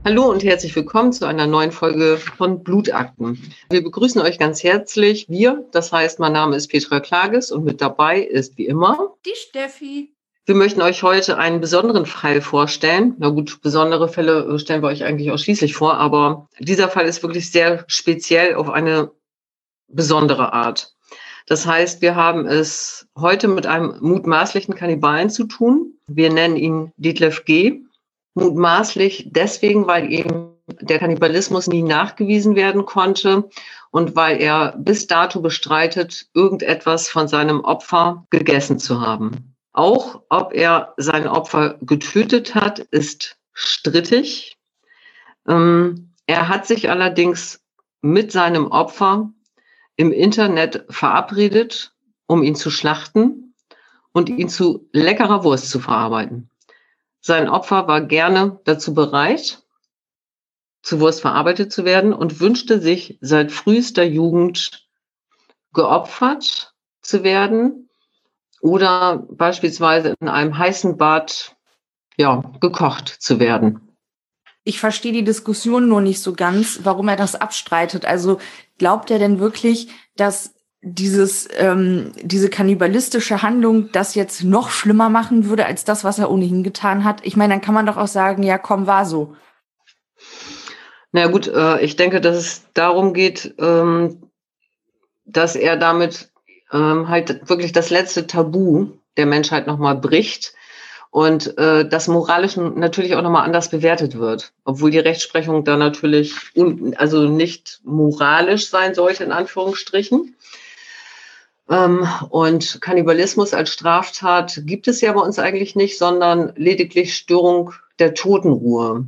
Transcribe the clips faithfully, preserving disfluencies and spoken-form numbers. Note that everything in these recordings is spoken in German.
Hallo und herzlich willkommen zu einer neuen Folge von Blutakten. Wir begrüßen euch ganz herzlich. Wir, das heißt, mein Name ist Petra Klages und mit dabei ist wie immer die Steffi. Wir möchten euch heute einen besonderen Fall vorstellen. Na gut, besondere Fälle stellen wir euch eigentlich ausschließlich vor, aber dieser Fall ist wirklich sehr speziell auf eine besondere Art. Das heißt, wir haben es heute mit einem mutmaßlichen Kannibalen zu tun. Wir nennen ihn Detlef G. Mutmaßlich deswegen, weil ihm der Kannibalismus nie nachgewiesen werden konnte und weil er bis dato bestreitet, irgendetwas von seinem Opfer gegessen zu haben. Auch ob er sein Opfer getötet hat, ist strittig. Ähm, er hat sich allerdings mit seinem Opfer im Internet verabredet, um ihn zu schlachten und ihn zu leckerer Wurst zu verarbeiten. Sein Opfer war gerne dazu bereit, zu Wurst verarbeitet zu werden und wünschte sich seit frühester Jugend geopfert zu werden oder beispielsweise in einem heißen Bad, ja, gekocht zu werden. Ich verstehe die Diskussion nur nicht so ganz, warum er das abstreitet. Also glaubt er denn wirklich, dass dieses ähm, diese kannibalistische Handlung das jetzt noch schlimmer machen würde als das, was er ohnehin getan hat? Ich meine, dann kann man doch auch sagen, ja komm, war so. Na ja, gut, äh, ich denke, dass es darum geht, ähm, dass er damit ähm, halt wirklich das letzte Tabu der Menschheit nochmal bricht und äh, das moralisch natürlich auch nochmal anders bewertet wird, obwohl die Rechtsprechung da natürlich un also nicht moralisch sein sollte, in Anführungsstrichen. Ähm, und Kannibalismus als Straftat gibt es ja bei uns eigentlich nicht, sondern lediglich Störung der Totenruhe.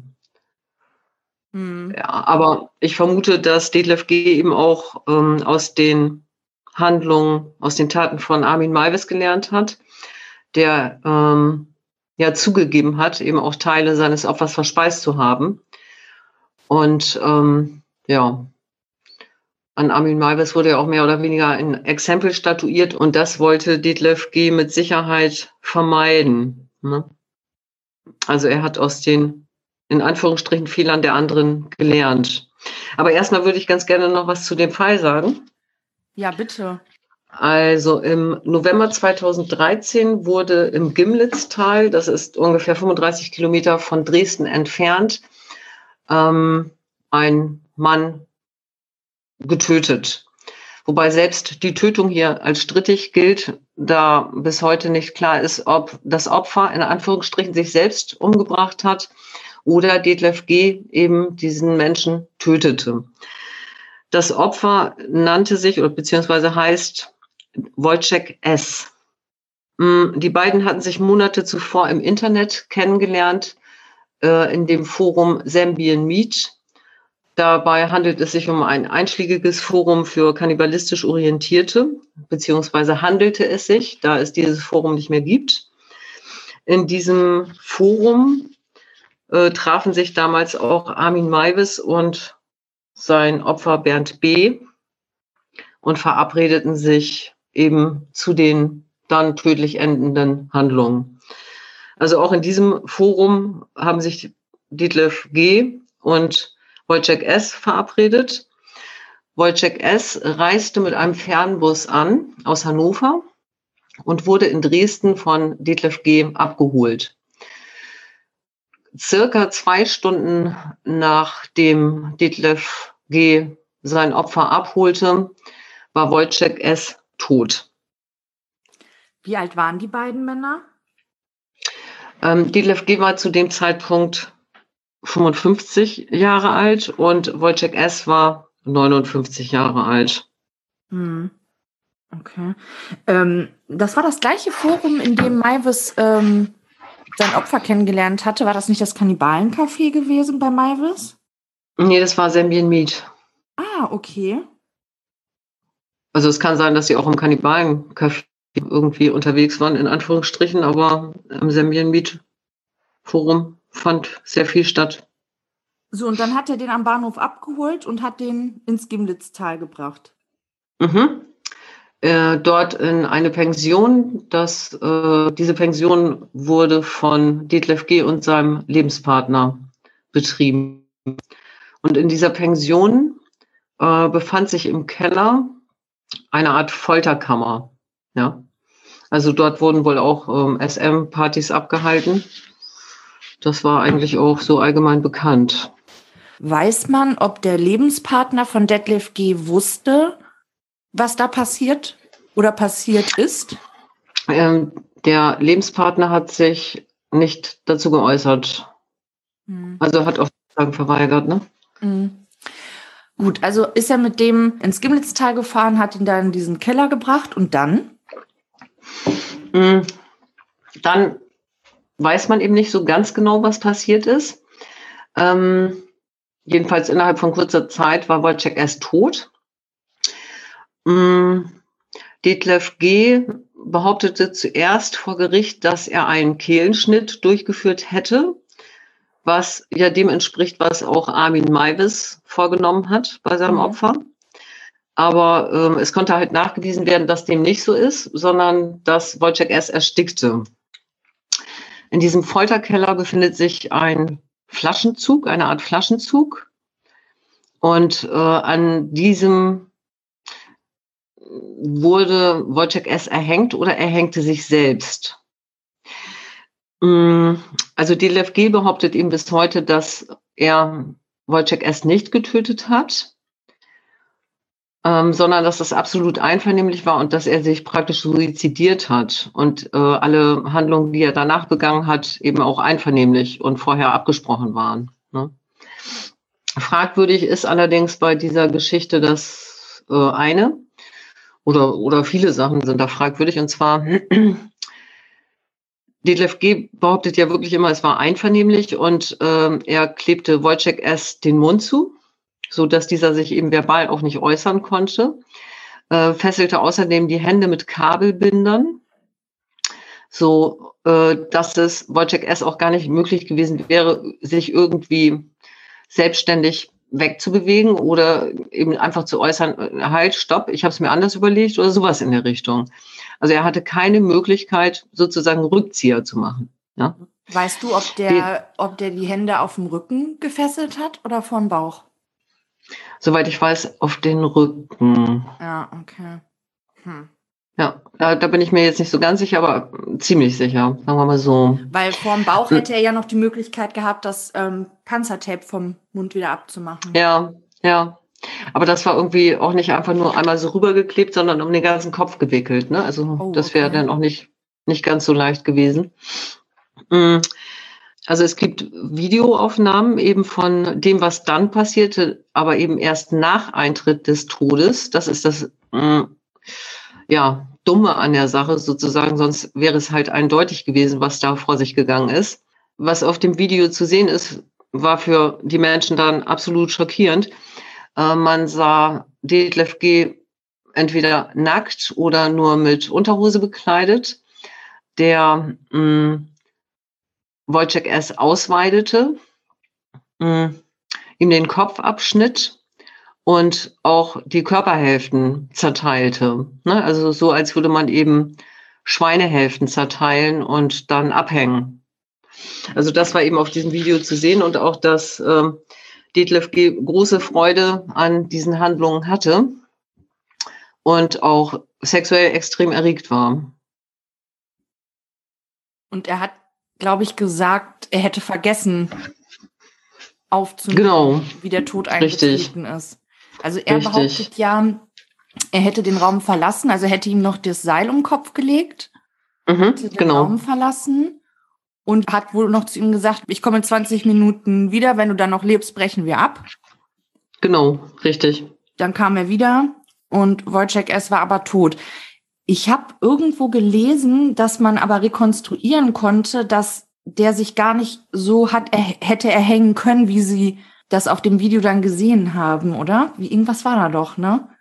Hm. Ja, aber ich vermute, dass Detlef G. eben auch ähm, aus den Handlungen, aus den Taten von Armin Meiwes gelernt hat, der ähm, ja zugegeben hat, eben auch Teile seines Opfers verspeist zu haben. Und ähm, ja, an Armin Meiwes wurde ja auch mehr oder weniger ein Exempel statuiert und das wollte Detlef G. mit Sicherheit vermeiden. Ne? Also er hat aus den, in Anführungsstrichen, Fehlern der anderen gelernt. Aber erstmal würde ich ganz gerne noch was zu dem Fall sagen. Ja, bitte. Also im November zweitausenddreizehn wurde im Gimlitztal, das ist ungefähr fünfunddreißig Kilometer von Dresden entfernt, ähm, ein Mann getötet. Wobei selbst die Tötung hier als strittig gilt, da bis heute nicht klar ist, ob das Opfer in Anführungsstrichen sich selbst umgebracht hat oder Detlef G. eben diesen Menschen tötete. Das Opfer nannte sich oder beziehungsweise heißt Wojciech S. Die beiden hatten sich Monate zuvor im Internet kennengelernt, äh, in dem Forum Zambian Meat. Dabei handelt es sich um ein einschlägiges Forum für kannibalistisch Orientierte, beziehungsweise handelte es sich, da es dieses Forum nicht mehr gibt. In diesem Forum äh, trafen sich damals auch Armin Meiwes und sein Opfer Bernd B. und verabredeten sich eben zu den dann tödlich endenden Handlungen. Also auch in diesem Forum haben sich Detlef G. und Wojciech S. verabredet. Wojciech S. reiste mit einem Fernbus an aus Hannover und wurde in Dresden von Detlef G. abgeholt. Circa zwei Stunden nachdem Detlef G. sein Opfer abholte, war Wojciech S. tot. Wie alt waren die beiden Männer? Ähm, Detlef G. war zu dem Zeitpunkt fünfundfünfzig Jahre alt und Wojciech S. war neunundfünfzig Jahre alt. Hm. Okay. Ähm, das war das gleiche Forum, in dem Meiwes ähm, sein Opfer kennengelernt hatte. War das nicht das Kannibalencafé gewesen bei Meiwes? Nee, das war Zambian Meat. Ah, okay. Also es kann sein, dass sie auch im Kannibalencafé irgendwie unterwegs waren, in Anführungsstrichen, aber im Zambian Meat Forum fand sehr viel statt. So, und dann hat er den am Bahnhof abgeholt und hat den ins Gimlitztal gebracht. Mhm. Äh, dort in eine Pension. Das, äh, diese Pension wurde von Detlef G. und seinem Lebenspartner betrieben. Und in dieser Pension äh, befand sich im Keller eine Art Folterkammer. Ja, also dort wurden wohl auch ähm, S M-Partys abgehalten. Das war eigentlich auch so allgemein bekannt. Weiß man, ob der Lebenspartner von Detlef G. wusste, was da passiert oder passiert ist? Ähm, der Lebenspartner hat sich nicht dazu geäußert. Hm. Also hat auch Fragen verweigert, ne? Hm. Gut, also ist er mit dem ins Gimlitztal gefahren, hat ihn da in diesen Keller gebracht und dann? Hm. Dann weiß man eben nicht so ganz genau, was passiert ist. Ähm, jedenfalls innerhalb von kurzer Zeit war Wojciech S. tot. Hm. Detlef G. behauptete zuerst vor Gericht, dass er einen Kehlenschnitt durchgeführt hätte, was ja dem entspricht, was auch Armin Meiwes vorgenommen hat bei seinem mhm. Opfer. Aber ähm, es konnte halt nachgewiesen werden, dass dem nicht so ist, sondern dass Wojciech S. erstickte. In diesem Folterkeller befindet sich ein Flaschenzug, eine Art Flaschenzug. Und äh, an diesem wurde Wojciech S. erhängt oder er hängte sich selbst. Also Detlef G. behauptet eben bis heute, dass er Wojciech S. nicht getötet hat, ähm, sondern dass das absolut einvernehmlich war und dass er sich praktisch suizidiert hat und äh, alle Handlungen, die er danach begangen hat, eben auch einvernehmlich und vorher abgesprochen waren. Ne? Fragwürdig ist allerdings bei dieser Geschichte das äh, eine, Oder, oder viele Sachen sind da fragwürdig. Und zwar, Detlef G. behauptet ja wirklich immer, es war einvernehmlich und ähm, er klebte Wojciech S. den Mund zu, sodass dieser sich eben verbal auch nicht äußern konnte. Äh, fesselte außerdem die Hände mit Kabelbindern, so äh, dass es Wojciech S. auch gar nicht möglich gewesen wäre, sich irgendwie selbstständig wegzubewegen oder eben einfach zu äußern, halt, stopp, ich habe es mir anders überlegt oder sowas in der Richtung. Also er hatte keine Möglichkeit, sozusagen Rückzieher zu machen. Ja? Weißt du, ob der, ob der die Hände auf dem Rücken gefesselt hat oder vorm Bauch? Soweit ich weiß, auf den Rücken. Ja, okay. Hm. Ja, da, da bin ich mir jetzt nicht so ganz sicher, aber ziemlich sicher, sagen wir mal so. Weil vorm Bauch hätte er ja noch die Möglichkeit gehabt, das ähm, Panzertape vom Mund wieder abzumachen. Ja, ja. Aber das war irgendwie auch nicht einfach nur einmal so rübergeklebt, sondern um den ganzen Kopf gewickelt. Ne? Also oh, das wäre okay. dann auch nicht, nicht ganz so leicht gewesen. Also es gibt Videoaufnahmen eben von dem, was dann passierte, aber eben erst nach Eintritt des Todes. Das ist das mh, ja, Dumme an der Sache sozusagen, sonst wäre es halt eindeutig gewesen, was da vor sich gegangen ist. Was auf dem Video zu sehen ist, war für die Menschen dann absolut schockierend. Äh, man sah Detlef G. entweder nackt oder nur mit Unterhose bekleidet, der mh, Wojciech S. ausweidete, mh, ihm den Kopf abschnitt und auch die Körperhälften zerteilte. Ne? Also so, als würde man eben Schweinehälften zerteilen und dann abhängen. Also das war eben auf diesem Video zu sehen und auch, dass äh, Detlef G. große Freude an diesen Handlungen hatte und auch sexuell extrem erregt war. Und er hat, glaube ich, gesagt, er hätte vergessen aufzunehmen, genau. wie der Tod eingetreten ist. Also er Richtig. behauptet ja, er hätte den Raum verlassen, also hätte ihm noch das Seil um den Kopf gelegt, mhm, hätte den genau. Raum verlassen und hat wohl noch zu ihm gesagt, ich komme in zwanzig Minuten wieder, wenn du dann noch lebst, brechen wir ab. Genau, richtig. Dann kam er wieder und Wojciech S. war aber tot. Ich habe irgendwo gelesen, dass man aber rekonstruieren konnte, dass der sich gar nicht so hat er, hätte erhängen können, wie sie das auf dem Video dann gesehen haben, oder? Wie irgendwas war da doch, ne?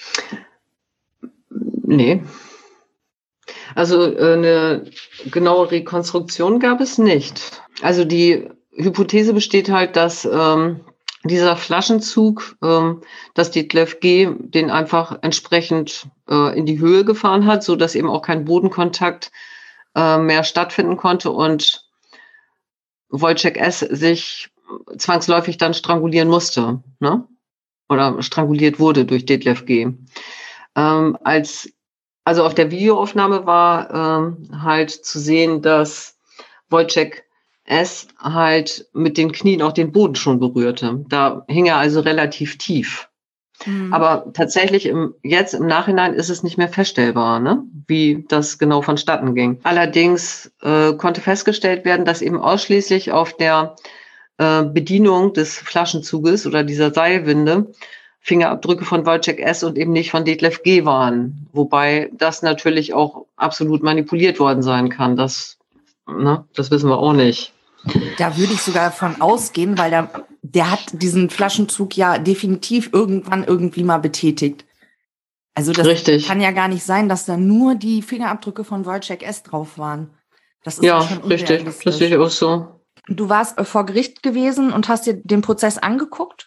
Nee. Also äh, eine genaue Rekonstruktion gab es nicht. Also die Hypothese besteht halt, dass ähm, dieser Flaschenzug, ähm, dass Detlef G. den einfach entsprechend äh, in die Höhe gefahren hat, so dass eben auch kein Bodenkontakt äh, mehr stattfinden konnte und Wojciech S. sich zwangsläufig dann strangulieren musste, ne? Oder stranguliert wurde durch Detlef G. Ähm, als, also auf der Videoaufnahme war ähm, halt zu sehen, dass Wojciech S. halt mit den Knien auch den Boden schon berührte. Da hing er also relativ tief. Mhm. Aber tatsächlich im, jetzt im Nachhinein ist es nicht mehr feststellbar, ne, wie das genau vonstatten ging. Allerdings äh, konnte festgestellt werden, dass eben ausschließlich auf der äh, Bedienung des Flaschenzuges oder dieser Seilwinde Fingerabdrücke von Wojciech S. und eben nicht von Detlef G. waren. Wobei das natürlich auch absolut manipuliert worden sein kann. Das, ne, das wissen wir auch nicht. Da würde ich sogar von ausgehen, weil der, der hat diesen Flaschenzug ja definitiv irgendwann irgendwie mal betätigt. Also das Richtig. Kann ja gar nicht sein, dass da nur die Fingerabdrücke von Wojciech S. drauf waren. Das ist ja, ja schon richtig. Das sehe ich auch so. Du warst vor Gericht gewesen und hast dir den Prozess angeguckt?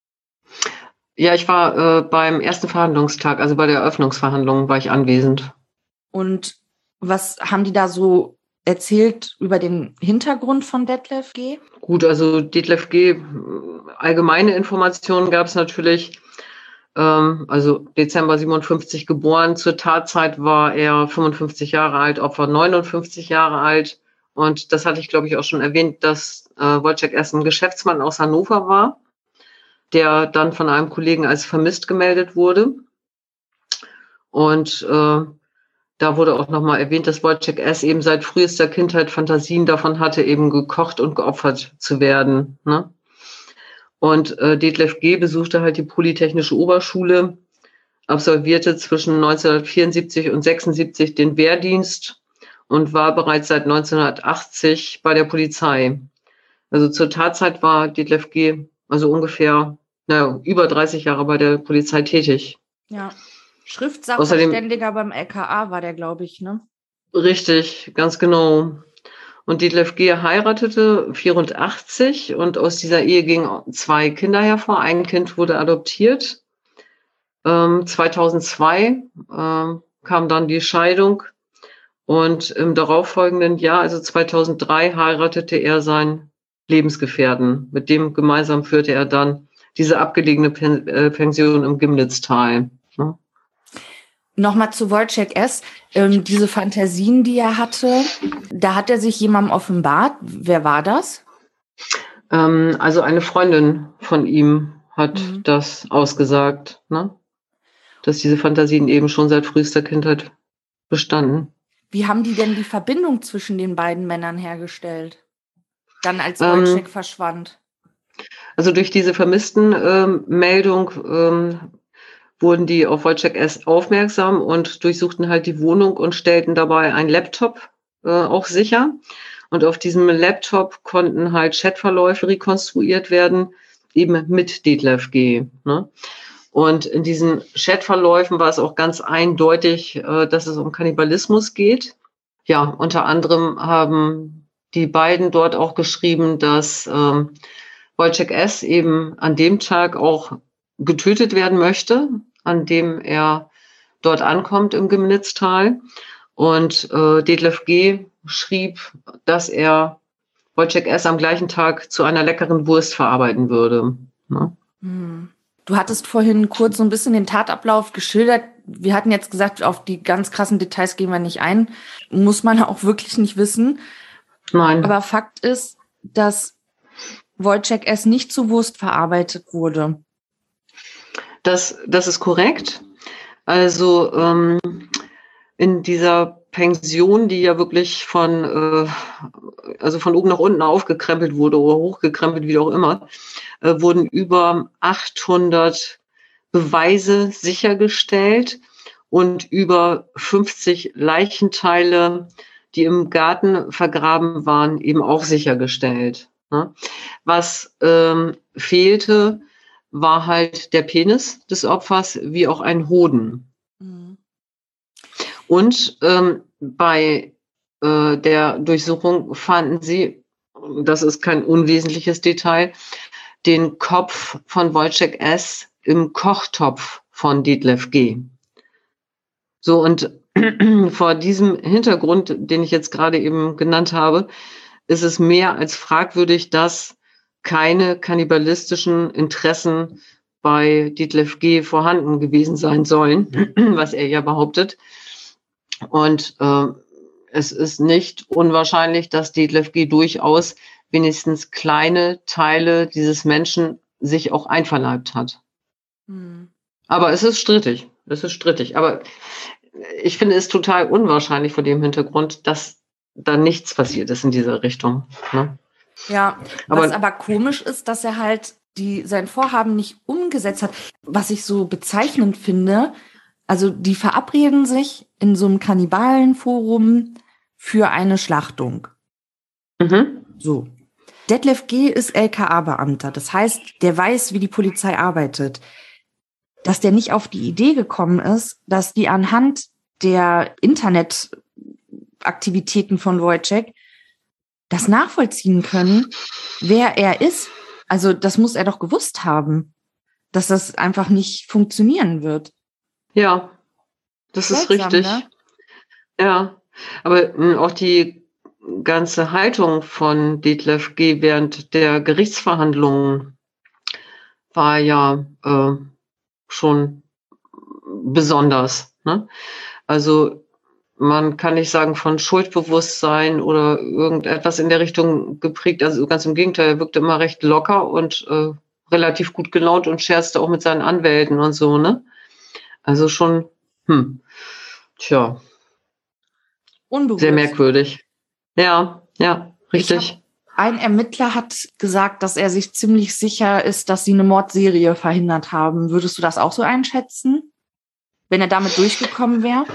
Ja, ich war äh, beim ersten Verhandlungstag, also bei der Eröffnungsverhandlung war ich anwesend. Und was haben die da so erzählt über den Hintergrund von Detlef G? Gut, also Detlef G., allgemeine Informationen gab es natürlich. Ähm, also Dezember siebenundfünfzig geboren. Zur Tatzeit war er fünfundfünfzig Jahre alt, Opfer neunundfünfzig Jahre alt. Und das hatte ich, glaube ich, auch schon erwähnt, dass äh, Wojciech S. ein Geschäftsmann aus Hannover war, der dann von einem Kollegen als vermisst gemeldet wurde. Und äh, da wurde auch nochmal erwähnt, dass Wojciech S. eben seit frühester Kindheit Fantasien davon hatte, eben gekocht und geopfert zu werden. Ne? Und äh, Detlef G. besuchte halt die Polytechnische Oberschule, absolvierte zwischen neunzehnhundertvierundsiebzig und sechsundsiebzig den Wehrdienst und war bereits seit neunzehnhundertachtzig bei der Polizei. Also zur Tatzeit war Detlef G. also ungefähr naja, über dreißig Jahre bei der Polizei tätig. Ja. Schriftsachverständiger beim L K A war der, glaube ich, ne? Richtig, ganz genau. Und Detlef G. heiratete vierundachtzig und aus dieser Ehe gingen zwei Kinder hervor. Ein Kind wurde adoptiert. Ähm, zweitausendzwei ähm, kam dann die Scheidung und im darauffolgenden Jahr, also zweitausenddrei, heiratete er seinen Lebensgefährten. Mit dem gemeinsam führte er dann diese abgelegene Pen- äh, Pension im Gimlitztal. Ne? Nochmal zu Wojciech S. Ähm, diese Fantasien, die er hatte, da hat er sich jemandem offenbart. Wer war das? Ähm, also eine Freundin von ihm hat mhm. das ausgesagt, ne? Dass diese Fantasien eben schon seit frühester Kindheit bestanden. Wie haben die denn die Verbindung zwischen den beiden Männern hergestellt? Dann als Wojciech ähm, verschwand. Also durch diese Vermissten-Meldung ähm, wurden die auf Wojciech S. aufmerksam und durchsuchten halt die Wohnung und stellten dabei einen Laptop äh, auch sicher. Und auf diesem Laptop konnten halt Chatverläufe rekonstruiert werden, eben mit Detlef G. Ne? Und in diesen Chatverläufen war es auch ganz eindeutig, äh, dass es um Kannibalismus geht. Ja, unter anderem haben die beiden dort auch geschrieben, dass ähm, Wojciech S. eben an dem Tag auch getötet werden möchte, an dem er dort ankommt im Gimlitztal. Und äh, Detlef G. schrieb, dass er Wojciech S. am gleichen Tag zu einer leckeren Wurst verarbeiten würde. Ne? Du hattest vorhin kurz so ein bisschen den Tatablauf geschildert. Wir hatten jetzt gesagt, auf die ganz krassen Details gehen wir nicht ein. Muss man auch wirklich nicht wissen. Nein. Aber Fakt ist, dass Wojciech S. nicht zu Wurst verarbeitet wurde. Das, das ist korrekt. Also ähm, in dieser Pension, die ja wirklich von, äh, also von oben nach unten aufgekrempelt wurde oder hochgekrempelt, wie auch immer, äh, wurden über achthundert Beweise sichergestellt und über fünfzig Leichenteile, die im Garten vergraben waren, eben auch sichergestellt. Ne? Was ähm, fehlte, war halt der Penis des Opfers, wie auch ein Hoden. Mhm. Und ähm, bei äh, der Durchsuchung fanden sie, das ist kein unwesentliches Detail, den Kopf von Wojciech S. im Kochtopf von Detlef G. So, und vor diesem Hintergrund, den ich jetzt gerade eben genannt habe, ist es mehr als fragwürdig, dass keine kannibalistischen Interessen bei Detlef G. vorhanden gewesen sein sollen, was er ja behauptet. Und äh, es ist nicht unwahrscheinlich, dass Detlef G. durchaus wenigstens kleine Teile dieses Menschen sich auch einverleibt hat. Hm. Aber es ist strittig. Es ist strittig. Aber ich finde es total unwahrscheinlich vor dem Hintergrund, dass da nichts passiert ist in dieser Richtung. Ne? Ja, was aber, aber komisch ist, dass er halt die, sein Vorhaben nicht umgesetzt hat. Was ich so bezeichnend finde, also die verabreden sich in so einem Kannibalenforum für eine Schlachtung. Mhm. So. Detlef G. ist L K A-Beamter. Das heißt, der weiß, wie die Polizei arbeitet. Dass der nicht auf die Idee gekommen ist, dass die anhand der Internetaktivitäten von Wojciech das nachvollziehen können, wer er ist. Also das muss er doch gewusst haben, dass das einfach nicht funktionieren wird. Ja, das Seltsam, ist richtig. Ne? Ja, aber mh, auch die ganze Haltung von Detlef G. während der Gerichtsverhandlungen war ja äh, schon besonders. Ne? Also man kann nicht sagen von Schuldbewusstsein oder irgendetwas in der Richtung geprägt. Also ganz im Gegenteil, er wirkte immer recht locker und äh, relativ gut gelaunt und scherzte auch mit seinen Anwälten und so, ne? Also schon, hm, tja, Unberührt. Sehr merkwürdig. Ja, ja, richtig. Ein Ermittler hat gesagt, dass er sich ziemlich sicher ist, dass sie eine Mordserie verhindert haben. Würdest du das auch so einschätzen, wenn er damit durchgekommen wäre?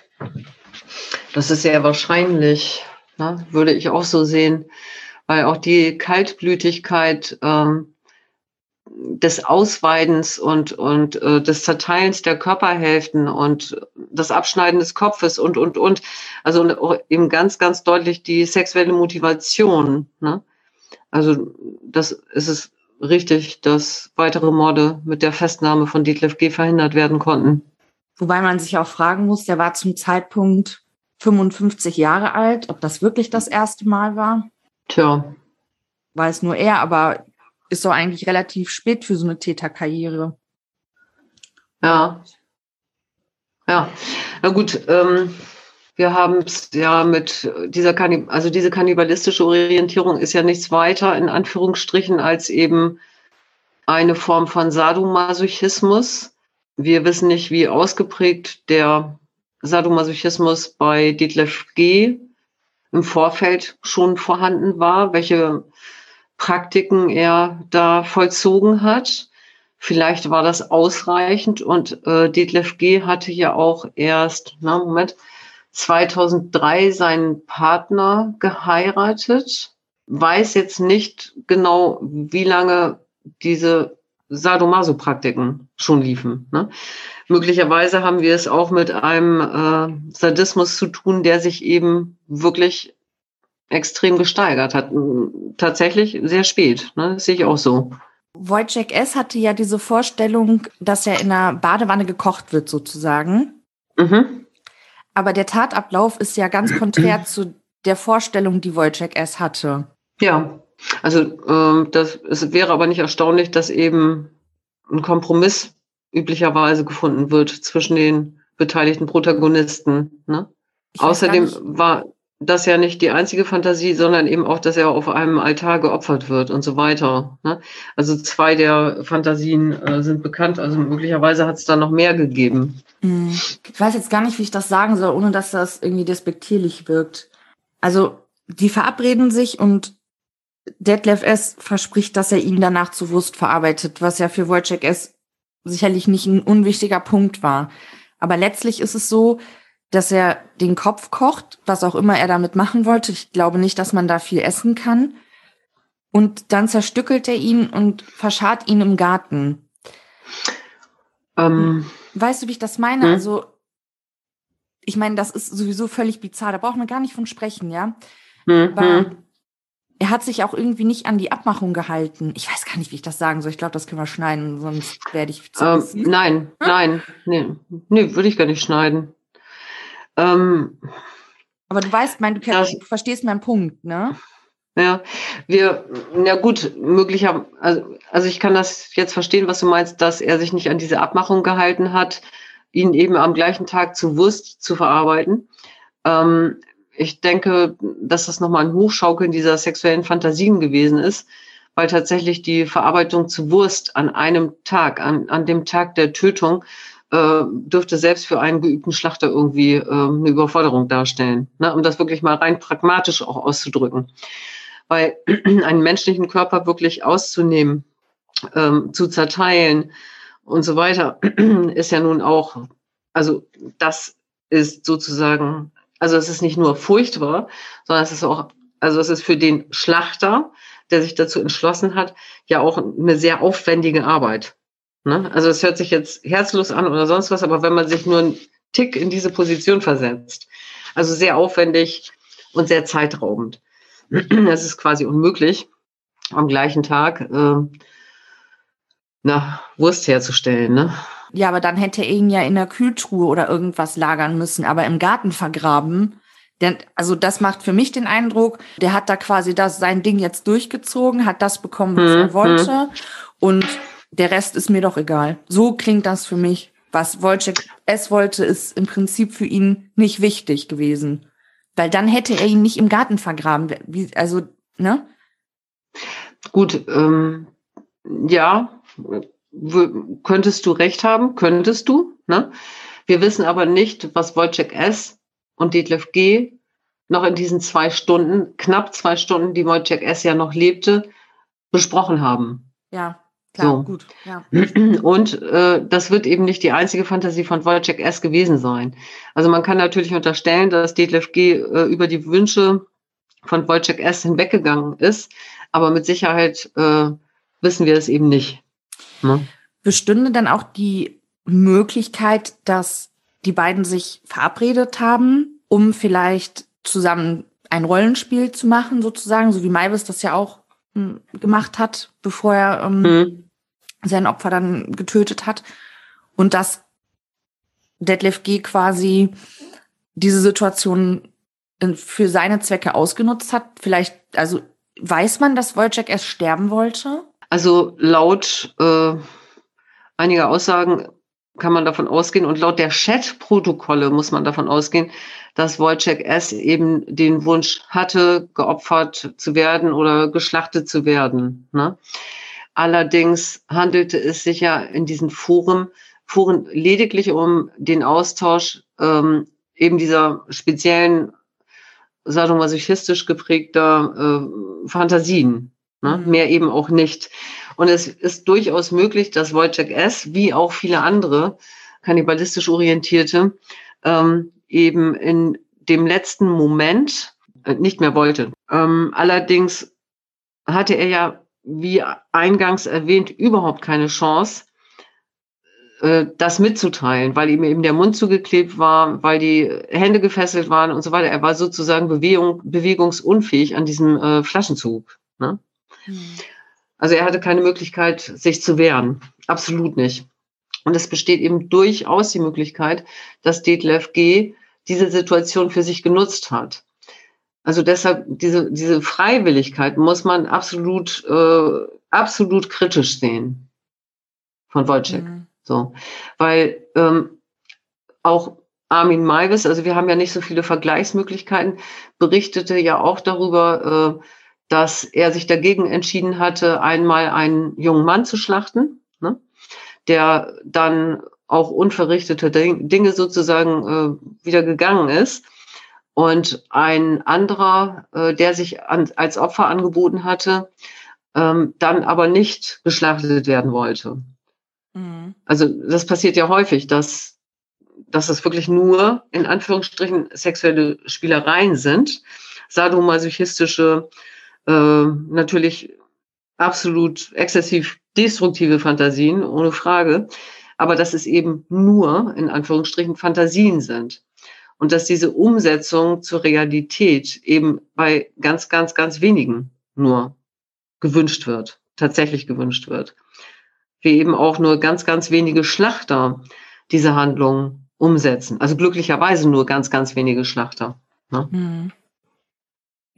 Das ist sehr wahrscheinlich, ne? Würde ich auch so sehen, weil auch die Kaltblütigkeit ähm, des Ausweidens und, und äh, des Zerteilens der Körperhälften und das Abschneiden des Kopfes und, und, und, also auch eben ganz, ganz deutlich die sexuelle Motivation. Ne? Also das ist es richtig, dass weitere Morde mit der Festnahme von Detlef G. verhindert werden konnten. Wobei man sich auch fragen muss, der war zum Zeitpunkt fünfundfünfzig Jahre alt, ob das wirklich das erste Mal war. Tja. Weiß nur er, aber ist doch eigentlich relativ spät für so eine Täterkarriere. Ja. Ja, na gut, ähm, wir haben es ja mit dieser Kannib- also diese kannibalistische Orientierung ist ja nichts weiter, in Anführungsstrichen, als eben eine Form von Sadomasochismus. Wir wissen nicht, wie ausgeprägt der Sadomasochismus bei Detlef G. im Vorfeld schon vorhanden war, welche Praktiken er da vollzogen hat. Vielleicht war das ausreichend und äh, Detlef G. hatte ja auch erst, na Moment, zweitausenddrei seinen Partner geheiratet. Weiß jetzt nicht genau, wie lange diese Sadomaso-Praktiken schon liefen. Ne? Möglicherweise haben wir es auch mit einem äh, Sadismus zu tun, der sich eben wirklich extrem gesteigert hat. Tatsächlich sehr spät, ne? Das sehe ich auch so. Wojciech S. hatte ja diese Vorstellung, dass er in einer Badewanne gekocht wird, sozusagen. Mhm. Aber der Tatablauf ist ja ganz konträr zu der Vorstellung, die Wojciech S. hatte. Ja, also äh, das, es wäre aber nicht erstaunlich, dass eben ein Kompromiss üblicherweise gefunden wird zwischen den beteiligten Protagonisten. Ne? Außerdem war das ja nicht die einzige Fantasie, sondern eben auch, dass er auf einem Altar geopfert wird und so weiter. Ne? Also zwei der Fantasien äh, sind bekannt, also möglicherweise hat es da noch mehr gegeben. Ich weiß jetzt gar nicht, wie ich das sagen soll, ohne dass das irgendwie despektierlich wirkt. Also die verabreden sich und Detlef S. verspricht, dass er ihn danach zu Wurst verarbeitet, was ja für Wojciech S. sicherlich nicht ein unwichtiger Punkt war. Aber letztlich ist es so, dass er den Kopf kocht, was auch immer er damit machen wollte. Ich glaube nicht, dass man da viel essen kann. Und dann zerstückelt er ihn und verscharrt ihn im Garten. Ähm, weißt du, wie ich das meine? Hm? Also, ich meine, das ist sowieso völlig bizarr. Da braucht man gar nicht von sprechen, ja? Hm, Aber hm. er hat sich auch irgendwie nicht an die Abmachung gehalten. Ich weiß gar nicht, wie ich das sagen soll. Ich glaube, das können wir schneiden, sonst werde ich zu ähm, Nein, hm? nein. Nee, nee, würde ich gar nicht schneiden. Ähm, Aber du weißt, mein, du, kennst, du verstehst meinen Punkt, ne? Ja, wir, na gut, möglicherweise, also, also ich kann das jetzt verstehen, was du meinst, dass er sich nicht an diese Abmachung gehalten hat, ihn eben am gleichen Tag zu Wurst zu verarbeiten. Ähm, ich denke, dass das nochmal ein Hochschaukeln dieser sexuellen Fantasien gewesen ist, weil tatsächlich die Verarbeitung zu Wurst an einem Tag, an, an dem Tag der Tötung, äh, dürfte selbst für einen geübten Schlachter irgendwie äh, eine Überforderung darstellen, ne? Um das wirklich mal rein pragmatisch auch auszudrücken. Weil einen menschlichen Körper wirklich auszunehmen, ähm, zu zerteilen und so weiter, ist ja nun auch, also das ist sozusagen, also es ist nicht nur furchtbar, sondern es ist auch, also es ist für den Schlachter, der sich dazu entschlossen hat, ja auch eine sehr aufwendige Arbeit. Ne? Also es hört sich jetzt herzlos an oder sonst was, aber wenn man sich nur einen Tick in diese Position versetzt, also sehr aufwendig und sehr zeitraubend. Es ist quasi unmöglich, am gleichen Tag äh, na, Wurst herzustellen. Ne? Ja, aber dann hätte er ihn ja in der Kühltruhe oder irgendwas lagern müssen, aber im Garten vergraben. Denn, also das macht für mich den Eindruck, der hat da quasi das sein Ding jetzt durchgezogen, hat das bekommen, was hm, er wollte, hm. und der Rest ist mir doch egal. So klingt das für mich. Was Wojciech S. wollte, ist im Prinzip für ihn nicht wichtig gewesen. Weil dann hätte er ihn nicht im Garten vergraben. Wie, also, ne? Gut, ähm, ja, w- könntest du recht haben, könntest du. Ne? Wir wissen aber nicht, was Wojciech S. und Detlef G. noch in diesen zwei Stunden, knapp zwei Stunden, die Wojciech S. ja noch lebte, besprochen haben. Ja, klar, So. gut. Ja. Und äh, das wird eben nicht die einzige Fantasie von Wojciech S. gewesen sein. Also man kann natürlich unterstellen, dass Detlef G. Äh, über die Wünsche von Wojciech S. hinweggegangen ist, aber mit Sicherheit äh, wissen wir es eben nicht. Ne? Bestünde dann auch die Möglichkeit, dass die beiden sich verabredet haben, um vielleicht zusammen ein Rollenspiel zu machen, sozusagen, so wie Meiwes das ja auch hm, gemacht hat, bevor er ähm, hm. sein Opfer dann getötet hat. Und dass Detlef G. quasi diese Situation für seine Zwecke ausgenutzt hat. Vielleicht, also weiß man, dass Wojciech erst sterben wollte? Also laut äh, einiger Aussagen kann man davon ausgehen und laut der Chat-Protokolle muss man davon ausgehen, dass Wojciech S. eben den Wunsch hatte, geopfert zu werden oder geschlachtet zu werden. Ne? Allerdings handelte es sich ja in diesen Foren, Foren lediglich um den Austausch ähm, eben dieser speziellen sadomasochistisch geprägter äh, Fantasien. Ne? Mhm. Mehr eben auch nicht. Und es ist durchaus möglich, dass Wojciech S., wie auch viele andere kannibalistisch Orientierte, ähm, eben in dem letzten Moment äh, nicht mehr wollte. Ähm, allerdings hatte er ja, wie eingangs erwähnt, überhaupt keine Chance, äh, das mitzuteilen, weil ihm eben der Mund zugeklebt war, weil die Hände gefesselt waren und so weiter. Er war sozusagen Bewegung, bewegungsunfähig an diesem äh, Flaschenzug. Ne? Mhm. Also er hatte keine Möglichkeit, sich zu wehren. Absolut nicht. Und es besteht eben durchaus die Möglichkeit, dass Detlef G. diese Situation für sich genutzt hat. Also deshalb, diese, diese Freiwilligkeit muss man absolut, äh, absolut kritisch sehen von Wojciech. Mhm. So, weil ähm, auch Armin Meiwes, also wir haben ja nicht so viele Vergleichsmöglichkeiten, berichtete ja auch darüber, äh, dass er sich dagegen entschieden hatte, einmal einen jungen Mann zu schlachten, ne, der dann auch unverrichtete Dinge sozusagen äh, wieder gegangen ist. Und ein anderer, äh, der sich an, als Opfer angeboten hatte, ähm, dann aber nicht geschlachtet werden wollte. Mhm. Also das passiert ja häufig, dass, dass es wirklich nur in Anführungsstrichen sexuelle Spielereien sind, sadomasochistische, äh, natürlich absolut exzessiv destruktive Fantasien, ohne Frage, aber dass es eben nur in Anführungsstrichen Fantasien sind. Und dass diese Umsetzung zur Realität eben bei ganz, ganz, ganz wenigen nur gewünscht wird, tatsächlich gewünscht wird. Wie eben auch nur ganz, ganz wenige Schlachter diese Handlung umsetzen. Also glücklicherweise nur ganz, ganz wenige Schlachter. Ne? Hm.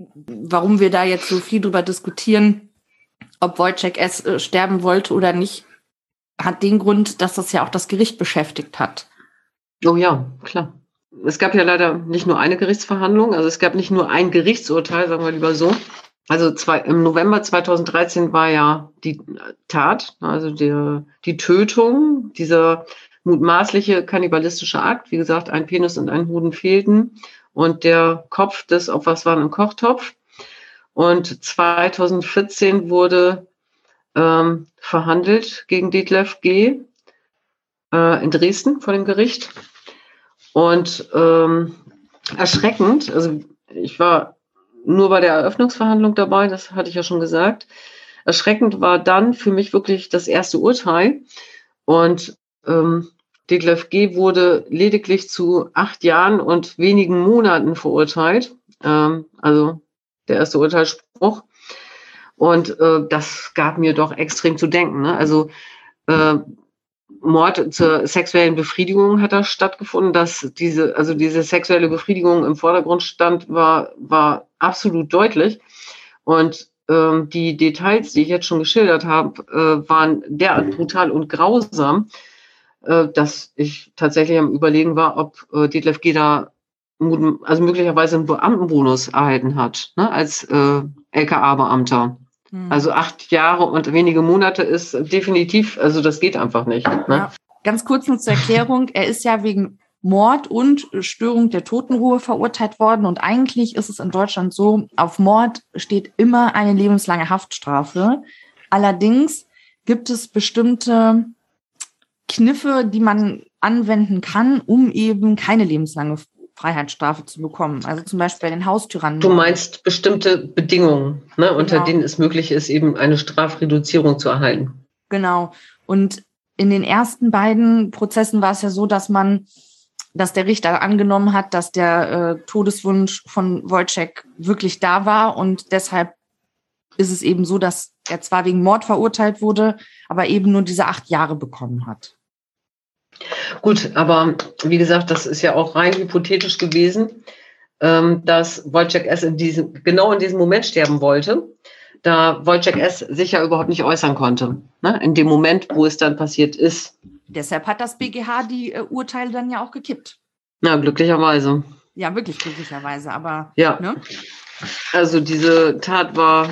warum wir da jetzt so viel drüber diskutieren, ob Wojciech S. Äh, sterben wollte oder nicht, hat den Grund, dass das ja auch das Gericht beschäftigt hat. Oh ja, klar. Es gab ja leider nicht nur eine Gerichtsverhandlung, also es gab nicht nur ein Gerichtsurteil, sagen wir lieber so. Also zwei, im November zweitausenddreizehn war ja die Tat, also die, die Tötung, dieser mutmaßliche kannibalistische Akt. Wie gesagt, ein Penis und ein Hoden fehlten und der Kopf des Opfers war im Kochtopf. Und zweitausendvierzehn wurde ähm, verhandelt gegen Detlef G. Äh, in Dresden vor dem Gericht. Und ähm, erschreckend, also ich war nur bei der Eröffnungsverhandlung dabei, das hatte ich ja schon gesagt. Erschreckend war dann für mich wirklich das erste Urteil. Und ähm, Detlef G. wurde lediglich zu acht Jahren und wenigen Monaten verurteilt. Ähm, also der erste Urteilsspruch. Und äh, das gab mir doch extrem zu denken. Ne? Also äh, Mord zur sexuellen Befriedigung hat da stattgefunden. Dass diese, also diese sexuelle Befriedigung im Vordergrund stand, war, war absolut deutlich. Und ähm, die Details, die ich jetzt schon geschildert habe, äh, waren derart brutal und grausam, äh, dass ich tatsächlich am Überlegen war, ob äh, Detlef G. da also möglicherweise einen Beamtenbonus erhalten hat, ne, als äh, L K A-Beamter. Also acht Jahre und wenige Monate ist definitiv, also das geht einfach nicht. Ne? Ja, ganz kurz nur zur Erklärung. Er ist ja wegen Mord und Störung der Totenruhe verurteilt worden. Und eigentlich ist es in Deutschland so, auf Mord steht immer eine lebenslange Haftstrafe. Allerdings gibt es bestimmte Kniffe, die man anwenden kann, um eben keine lebenslange Freiheitsstrafe zu bekommen. Also zum Beispiel bei den Haustyrannen. Du meinst bestimmte Bedingungen, ne, genau, unter denen es möglich ist, eben eine Strafreduzierung zu erhalten. Genau. Und in den ersten beiden Prozessen war es ja so, dass man, dass der Richter angenommen hat, dass der äh, Todeswunsch von Wojciech wirklich da war. Und deshalb ist es eben so, dass er zwar wegen Mord verurteilt wurde, aber eben nur diese acht Jahre bekommen hat. Gut, aber wie gesagt, das ist ja auch rein hypothetisch gewesen, ähm, dass Wojciech S. in diesem, genau in diesem Moment sterben wollte, da Wojciech S. sich ja überhaupt nicht äußern konnte, ne, in dem Moment, wo es dann passiert ist. Deshalb hat das B G H die äh, Urteile dann ja auch gekippt. Na, glücklicherweise. Ja, wirklich glücklicherweise, aber... Ja, ne? Also diese Tat war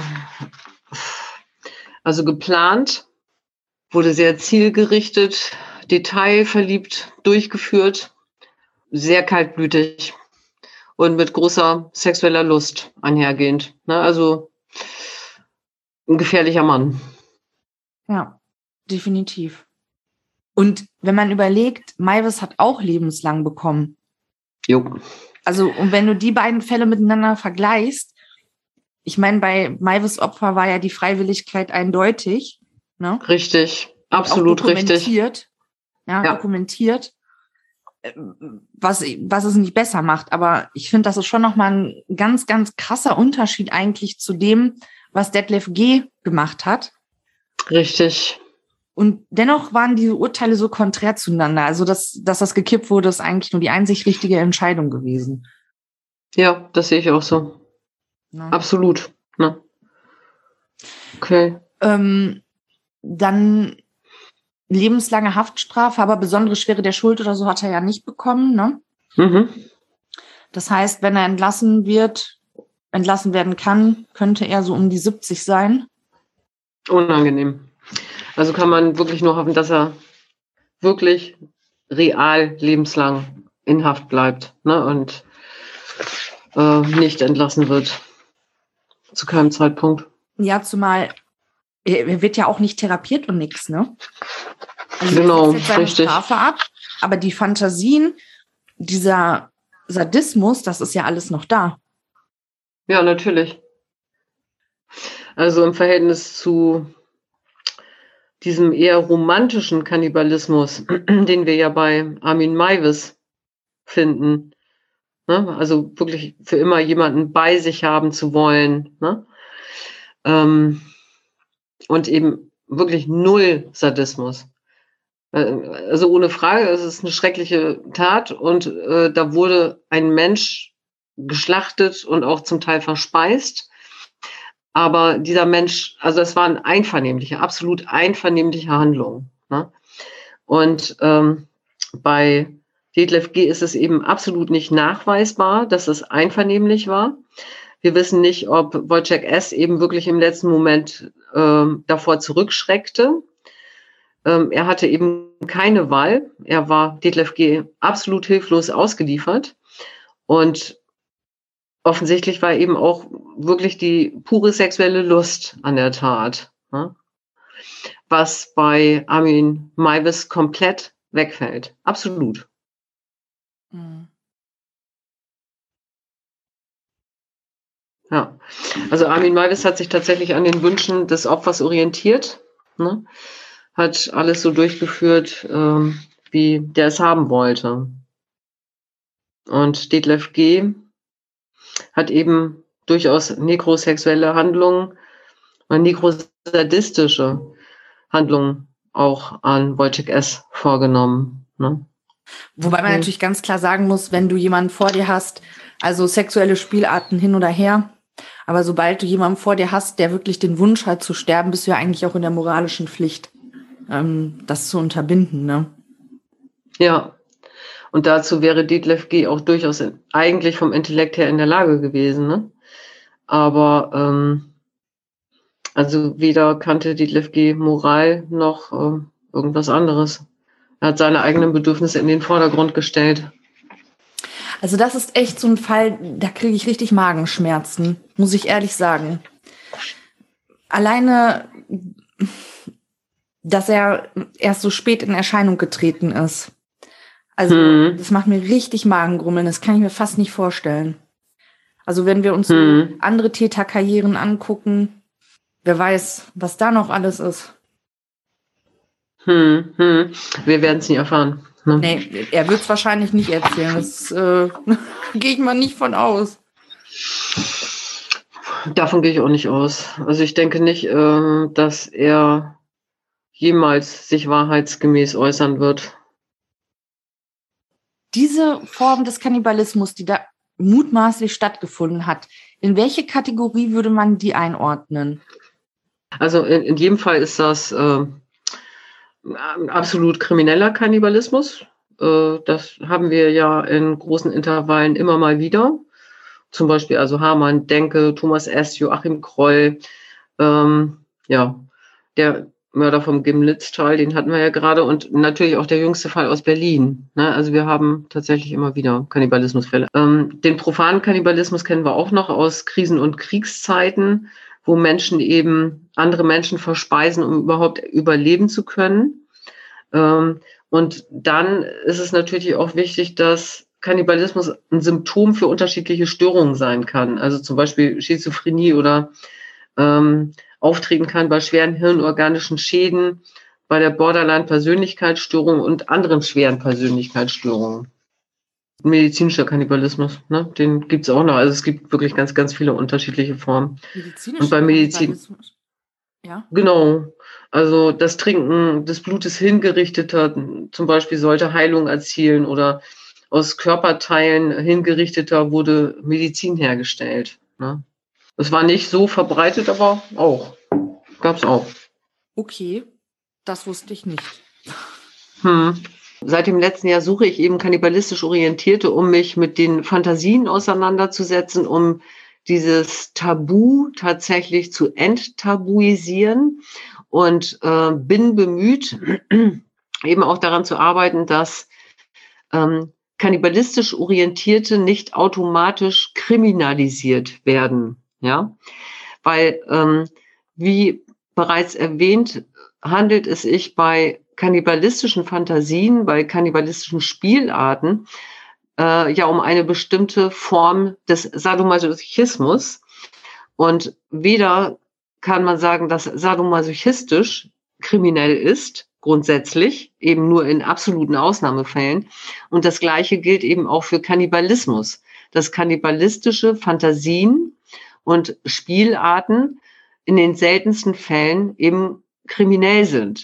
also geplant, wurde sehr zielgerichtet, detailverliebt durchgeführt, sehr kaltblütig und mit großer sexueller Lust einhergehend. Ne? Also ein gefährlicher Mann. Ja, definitiv. Und wenn man überlegt, Meiwes hat auch lebenslang bekommen. Jo. Also, und wenn du die beiden Fälle miteinander vergleichst, ich meine, bei Meiwes Opfer war ja die Freiwilligkeit eindeutig. Ne? Richtig, absolut richtig. Ja, ja, dokumentiert, was, was es nicht besser macht. Aber ich finde, das ist schon nochmal ein ganz, ganz krasser Unterschied eigentlich zu dem, was Detlef G. gemacht hat. Richtig. Und dennoch waren diese Urteile so konträr zueinander. Also, dass, dass das gekippt wurde, ist eigentlich nur die einzig richtige Entscheidung gewesen. Ja, das sehe ich auch so. Ja. Absolut. Ne? Okay. Ähm, dann lebenslange Haftstrafe, aber besondere Schwere der Schuld oder so hat er ja nicht bekommen. Ne? Mhm. Das heißt, wenn er entlassen wird, entlassen werden kann, könnte er so um die siebzig sein. Unangenehm. Also kann man wirklich nur hoffen, dass er wirklich real lebenslang in Haft bleibt, ne, und äh, nicht entlassen wird. Zu keinem Zeitpunkt. Ja, zumal er wird ja auch nicht therapiert und nichts, ne? Also genau, er jetzt seine richtig. Strafe ab, aber die Fantasien, dieser Sadismus, das ist ja alles noch da. Ja, natürlich. Also im Verhältnis zu diesem eher romantischen Kannibalismus, den wir ja bei Armin Meiwes finden, ne? Also wirklich für immer jemanden bei sich haben zu wollen, ne? Ähm, und eben wirklich null Sadismus. Also ohne Frage, es ist eine schreckliche Tat und äh, da wurde ein Mensch geschlachtet und auch zum Teil verspeist. Aber dieser Mensch, also es waren einvernehmliche, absolut einvernehmliche Handlungen. Ne? Und ähm, bei Detlef G. ist es eben absolut nicht nachweisbar, dass es einvernehmlich war. Wir wissen nicht, ob Wojciech S. eben wirklich im letzten Moment ähm, davor zurückschreckte. Ähm, er hatte eben keine Wahl. Er war Detlef G. absolut hilflos ausgeliefert. Und offensichtlich war eben auch wirklich die pure sexuelle Lust an der Tat, ne? Was bei Armin Meiwes komplett wegfällt. Absolut. Mhm. Ja, also Armin Meiwes hat sich tatsächlich an den Wünschen des Opfers orientiert, ne? Hat alles so durchgeführt, ähm, wie der es haben wollte. Und Detlef G. hat eben durchaus nekrosexuelle Handlungen und nekrosadistische Handlungen auch an Wojciech S. vorgenommen. Ne? Wobei man natürlich ganz klar sagen muss, wenn du jemanden vor dir hast, also sexuelle Spielarten hin oder her, aber sobald du jemanden vor dir hast, der wirklich den Wunsch hat zu sterben, bist du ja eigentlich auch in der moralischen Pflicht, ähm, das zu unterbinden. Ne? Ja, und dazu wäre Detlef G. auch durchaus in, eigentlich vom Intellekt her in der Lage gewesen. Ne? Aber ähm, also weder kannte Detlef G. Moral noch äh, irgendwas anderes. Er hat seine eigenen Bedürfnisse in den Vordergrund gestellt. Also das ist echt so ein Fall, da kriege ich richtig Magenschmerzen, muss ich ehrlich sagen. Alleine, dass er erst so spät in Erscheinung getreten ist. Also hm. das macht mir richtig Magengrummeln, das kann ich mir fast nicht vorstellen. Also wenn wir uns hm. so andere Täterkarrieren angucken, wer weiß, was da noch alles ist. Hm, hm. Wir werden es nie erfahren. Ne? Nee, er wird es wahrscheinlich nicht erzählen. Das äh, gehe ich mal nicht von aus. Davon gehe ich auch nicht aus. Also ich denke nicht, äh, dass er jemals sich wahrheitsgemäß äußern wird. Diese Form des Kannibalismus, die da mutmaßlich stattgefunden hat, in welche Kategorie würde man die einordnen? Also in, in jedem Fall ist das äh, absolut krimineller Kannibalismus. Äh, das haben wir ja in großen Intervallen immer mal wieder. Zum Beispiel also Hamann, Denke, Thomas S., Joachim Kroll, ähm, ja, der Mörder vom Gimlitztal, den hatten wir ja gerade, und natürlich auch der jüngste Fall aus Berlin. Ne? Also wir haben tatsächlich immer wieder Kannibalismusfälle. Ähm, den profanen Kannibalismus kennen wir auch noch aus Krisen- und Kriegszeiten, wo Menschen eben andere Menschen verspeisen, um überhaupt überleben zu können. Ähm, und dann ist es natürlich auch wichtig, dass Kannibalismus ein Symptom für unterschiedliche Störungen sein kann. Also zum Beispiel Schizophrenie oder ähm, auftreten kann bei schweren hirnorganischen Schäden, bei der Borderline-Persönlichkeitsstörung und anderen schweren Persönlichkeitsstörungen. Medizinischer Kannibalismus, ne? Den gibt es auch noch. Also es gibt wirklich ganz, ganz viele unterschiedliche Formen. Medizinischer und bei Medizin Kannibalismus? Ja. Genau. Also das Trinken des Blutes hingerichteter, zum Beispiel, sollte Heilung erzielen, oder aus Körperteilen hingerichteter wurde Medizin hergestellt. Ne? Das war nicht so verbreitet, aber auch. Gab's auch. Okay, das wusste ich nicht. Hm. Seit dem letzten Jahr suche ich eben kannibalistisch Orientierte, um mich mit den Fantasien auseinanderzusetzen, um dieses Tabu tatsächlich zu enttabuisieren, und äh, bin bemüht, eben auch daran zu arbeiten, dass ähm, kannibalistisch Orientierte nicht automatisch kriminalisiert werden. Ja, weil, ähm, wie bereits erwähnt, handelt es sich bei kannibalistischen Fantasien, bei kannibalistischen Spielarten äh, ja um eine bestimmte Form des Sadomasochismus. Und weder kann man sagen, dass sadomasochistisch kriminell ist, grundsätzlich, eben nur in absoluten Ausnahmefällen. Und das Gleiche gilt eben auch für Kannibalismus. Dass kannibalistische Fantasien und Spielarten in den seltensten Fällen eben kriminell sind.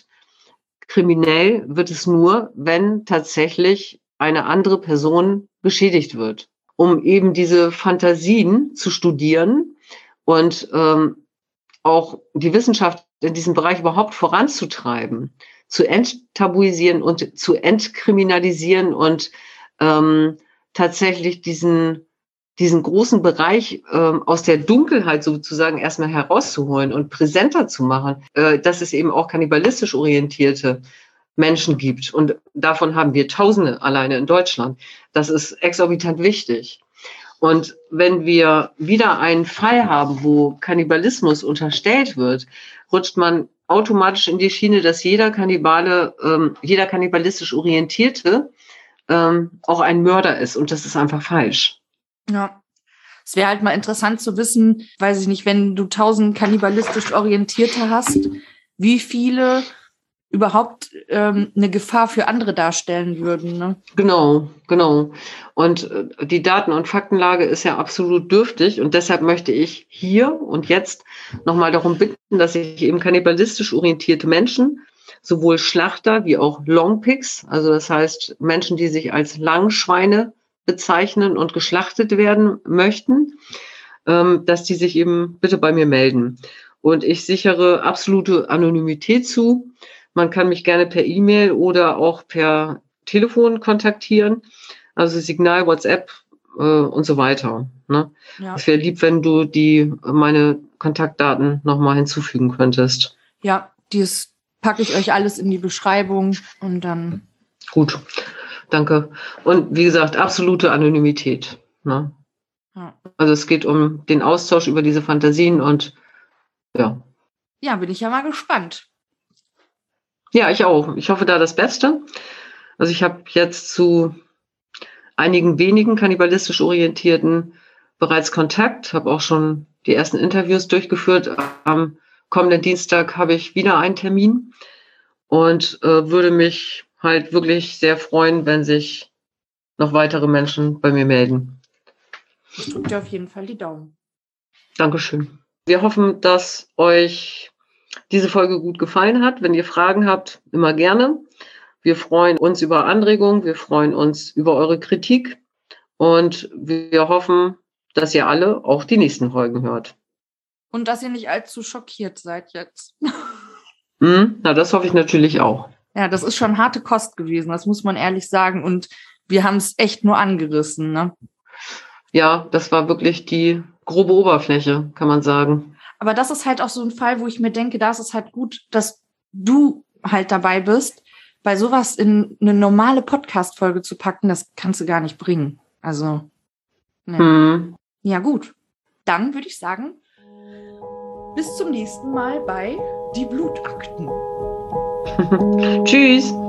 Kriminell wird es nur, wenn tatsächlich eine andere Person geschädigt wird. um eben diese Fantasien zu studieren und ähm, auch die Wissenschaft in diesem Bereich überhaupt voranzutreiben, zu enttabuisieren und zu entkriminalisieren und ähm, tatsächlich diesen, diesen großen Bereich ähm, aus der Dunkelheit sozusagen erstmal herauszuholen und präsenter zu machen, äh, dass es eben auch kannibalistisch orientierte Menschen gibt. Und davon haben wir Tausende alleine in Deutschland. Das ist exorbitant wichtig. Und wenn wir wieder einen Fall haben, wo Kannibalismus unterstellt wird, rutscht man automatisch in die Schiene, dass jeder Kannibale, ähm, jeder kannibalistisch Orientierte ähm, auch ein Mörder ist. Und das ist einfach falsch. Ja. Es wäre halt mal interessant zu wissen, weiß ich nicht, wenn du tausend kannibalistisch Orientierte hast, wie viele überhaupt ähm, eine Gefahr für andere darstellen würden. Ne? Genau, genau. Und äh, die Daten- und Faktenlage ist ja absolut dürftig. Und deshalb möchte ich hier und jetzt nochmal darum bitten, dass sich eben kannibalistisch orientierte Menschen, sowohl Schlachter wie auch Longpigs, also das heißt Menschen, die sich als Langschweine bezeichnen und geschlachtet werden möchten, ähm, dass die sich eben bitte bei mir melden. Und ich sichere absolute Anonymität zu. Man kann mich gerne per E-Mail oder auch per Telefon kontaktieren, also Signal, WhatsApp äh, und so weiter. Ne? Ja. Es wäre lieb, wenn du die meine Kontaktdaten nochmal hinzufügen könntest. Ja, das packe ich euch alles in die Beschreibung und dann. Gut, danke. Und wie gesagt, absolute Anonymität. Ne? Ja. Also es geht um den Austausch über diese Fantasien und ja. Ja, bin ich ja mal gespannt. Ja, ich auch. Ich hoffe da das Beste. Also ich habe jetzt zu einigen wenigen kannibalistisch orientierten bereits Kontakt, habe auch schon die ersten Interviews durchgeführt. Am kommenden Dienstag habe ich wieder einen Termin und äh, würde mich halt wirklich sehr freuen, wenn sich noch weitere Menschen bei mir melden. Ich drücke dir auf jeden Fall die Daumen. Dankeschön. Wir hoffen, dass euch diese Folge gut gefallen hat. Wenn ihr Fragen habt, immer gerne. Wir freuen uns über Anregungen, wir freuen uns über eure Kritik und wir hoffen, dass ihr alle auch die nächsten Folgen hört. Und dass ihr nicht allzu schockiert seid jetzt. Hm, na, das hoffe ich natürlich auch. Ja, das ist schon harte Kost gewesen, das muss man ehrlich sagen. Und wir haben es echt nur angerissen, ne? Ja, das war wirklich die grobe Oberfläche, kann man sagen. Aber das ist halt auch so ein Fall, wo ich mir denke, da ist es halt gut, dass du halt dabei bist, bei sowas in eine normale Podcast-Folge zu packen, das kannst du gar nicht bringen. Also, ne. Hm. Ja gut, dann würde ich sagen, bis zum nächsten Mal bei Die Blutakten. Tschüss.